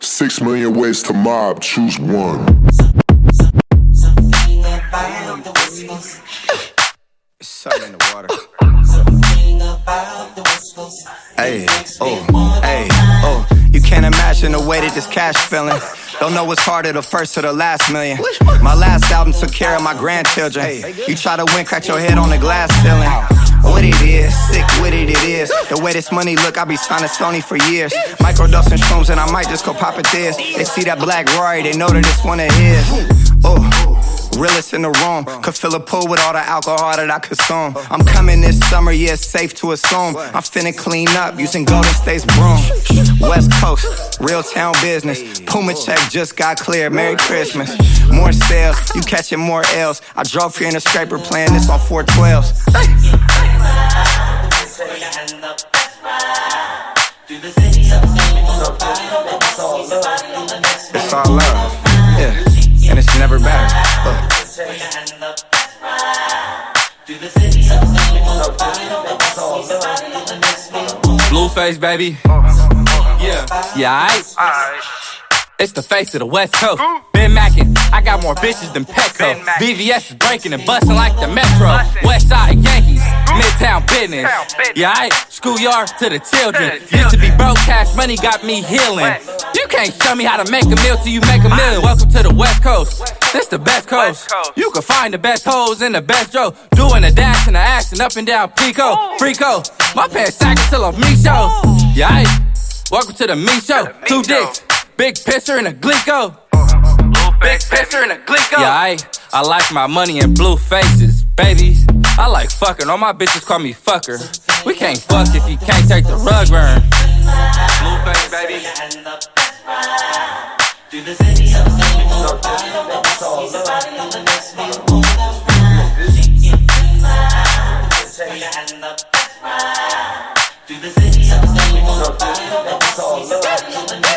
6 million ways to mob, choose one. It's something in the water. Hey, oh, you can't imagine the way that this cash feeling. Don't know what's harder, the first or the last million. My last album took care of my grandchildren. You try to win, crack your head on the glass ceiling. What it is, sick with it is. The way this money look, I be signing Sony for years. Microdosing shrooms and I might just go pop it this. They see that black Rory, they know that it's one of his. Realest in the room, could fill a pool with all the alcohol that I consume. I'm coming this summer, yeah, it's safe to assume. I'm finna clean up using Golden State's broom. West Coast, real town business. Puma check just got cleared, Merry Christmas. More sales, you catching more L's. I drove here in a scraper playing this on 412s. It's all love, yeah. And it's never better. Blueface, baby. Yeah, aight. It's the face of the West Coast. Been mackin', I got more bitches than Petco. VVS is breaking and bustin' like the Metro. West Side Yankees, Midtown business. Yeah, aight. Schoolyard to the children. Used to be broke, cash money got me healing. You can't show me how to make a meal till you make a million. Welcome to the West Coast. This the best coast. You can find the best hoes in the best row. Doing the dash and the action up and down Pico. Frico. My pants sagging till I'm me show. Yeah, aight. Welcome to the me show. 2 dicks. Big pisser and a Glico. Big pisser and a Glico. Yeah, I like my money in blue faces, baby. I like fucking. All my bitches call me fucker. We can't fuck if you can't take the rug burn. Blue face, baby. Do the city